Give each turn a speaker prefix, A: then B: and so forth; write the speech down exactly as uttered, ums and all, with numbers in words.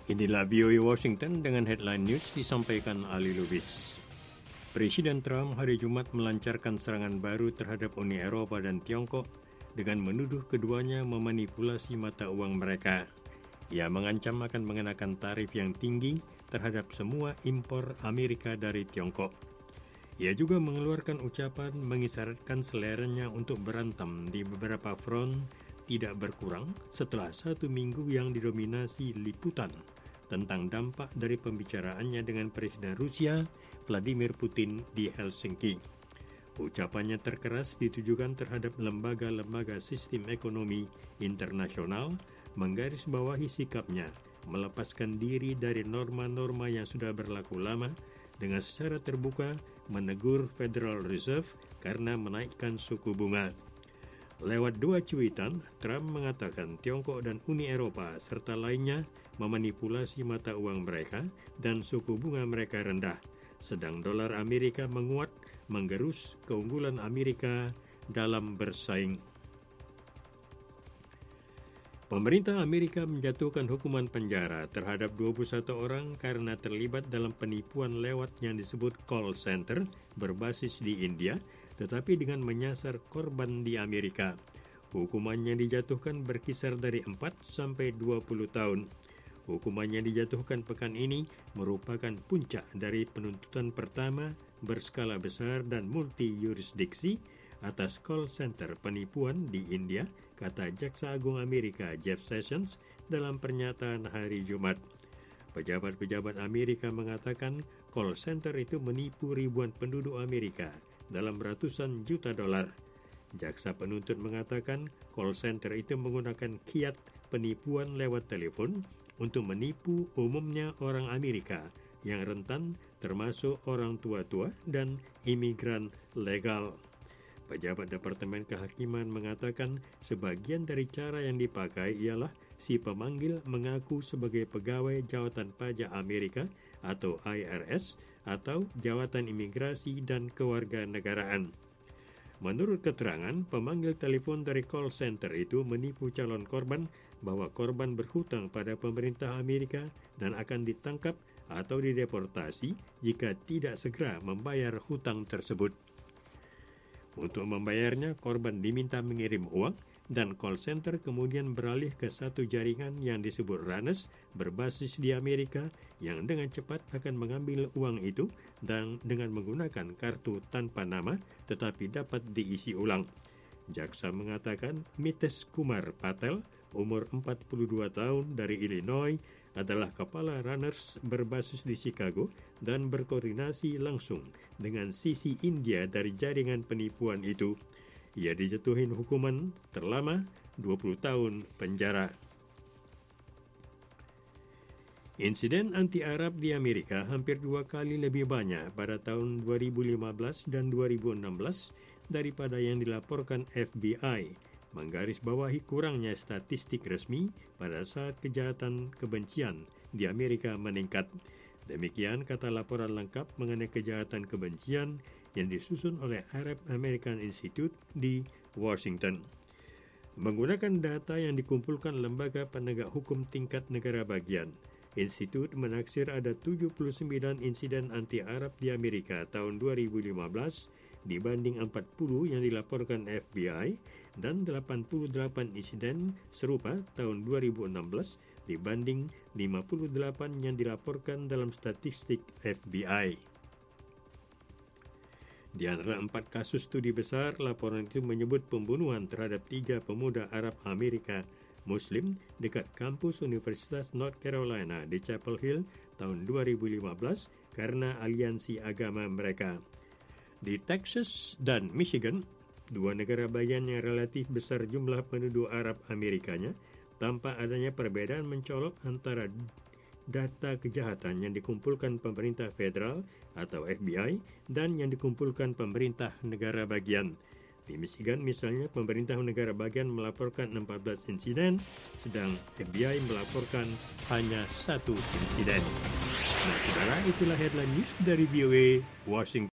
A: Inilah V O A Washington dengan headline news disampaikan Ali Lubis. Presiden Trump hari Jumat melancarkan serangan baru terhadap Uni Eropa dan Tiongkok dengan menuduh keduanya memanipulasi mata uang mereka. Ia mengancam akan mengenakan tarif yang tinggi terhadap semua impor Amerika dari Tiongkok. Ia juga mengeluarkan ucapan mengisyaratkan seleranya untuk berantem di beberapa front tidak berkurang setelah satu minggu yang didominasi liputan tentang dampak dari pembicaraannya dengan Presiden Rusia Vladimir Putin di Helsinki. Ucapannya terkeras ditujukan terhadap lembaga-lembaga sistem ekonomi internasional, menggarisbawahi sikapnya melepaskan diri dari norma-norma yang sudah berlaku lama dengan secara terbuka menegur Federal Reserve karena menaikkan suku bunga. Lewat dua cuitan, Trump mengatakan Tiongkok dan Uni Eropa serta lainnya memanipulasi mata uang mereka dan suku bunga mereka rendah, sedang dolar Amerika menguat, menggerus keunggulan Amerika dalam bersaing. Pemerintah Amerika menjatuhkan hukuman penjara terhadap dua puluh satu orang karena terlibat dalam penipuan lewat yang disebut call center berbasis di India, tetapi dengan menyasar korban di Amerika. Hukuman yang dijatuhkan berkisar dari empat sampai dua puluh tahun. Hukuman yang dijatuhkan pekan ini merupakan puncak dari penuntutan pertama berskala besar dan multi-yurisdiksi atas call center penipuan di India, kata Jaksa Agung Amerika Jeff Sessions dalam pernyataan hari Jumat. Pejabat-pejabat Amerika mengatakan call center itu menipu ribuan penduduk Amerika dalam ratusan juta dolar. Jaksa penuntut mengatakan call center itu menggunakan kiat penipuan lewat telepon untuk menipu umumnya orang Amerika yang rentan termasuk orang tua-tua dan imigran legal. Pejabat Departemen Kehakiman mengatakan sebagian dari cara yang dipakai ialah si pemanggil mengaku sebagai pegawai Jawatan Pajak Amerika atau I R S atau Jawatan Imigrasi dan Kewarganegaraan. Menurut keterangan, pemanggil telepon dari call center itu menipu calon korban bahwa korban berhutang pada pemerintah Amerika dan akan ditangkap atau dideportasi jika tidak segera membayar hutang tersebut. Untuk membayarnya, korban diminta mengirim uang dan call center kemudian beralih ke satu jaringan yang disebut Runners berbasis di Amerika yang dengan cepat akan mengambil uang itu dan dengan menggunakan kartu tanpa nama tetapi dapat diisi ulang. Jaksa mengatakan Mitesh Kumar Patel, umur empat puluh dua tahun dari Illinois, adalah kepala Runners berbasis di Chicago dan berkoordinasi langsung dengan sisi India dari jaringan penipuan itu. Ia dijatuhin hukuman terlama dua puluh tahun penjara. Insiden anti-Arab di Amerika hampir dua kali lebih banyak pada tahun dua ribu lima belas dan dua ribu enam belas daripada yang dilaporkan F B I, menggarisbawahi kurangnya statistik resmi pada saat kejahatan kebencian di Amerika meningkat. Demikian kata laporan lengkap mengenai kejahatan kebencian yang disusun oleh Arab American Institute di Washington. Menggunakan data yang dikumpulkan Lembaga Penegak Hukum Tingkat Negara Bagian, Institut menaksir ada tujuh puluh sembilan insiden anti-Arab di Amerika tahun dua ribu lima belas dibanding empat puluh yang dilaporkan F B I dan delapan puluh delapan insiden serupa tahun dua ribu enam belas dibanding lima puluh delapan yang dilaporkan dalam statistik F B I. Di antara empat kasus studi besar, laporan itu menyebut pembunuhan terhadap tiga pemuda Arab Amerika Muslim dekat kampus Universitas North Carolina di Chapel Hill tahun dua ribu lima belas karena aliansi agama mereka. Di Texas dan Michigan, dua negara bagian yang relatif besar jumlah penduduk Arab Amerikanya, tanpa adanya perbedaan mencolok antara data kejahatan yang dikumpulkan pemerintah federal atau F B I dan yang dikumpulkan pemerintah negara bagian. Di Michigan misalnya, pemerintah negara bagian melaporkan empat belas insiden, sedang F B I melaporkan hanya satu insiden. Nah, saudara, itulah headline news dari V O A Washington.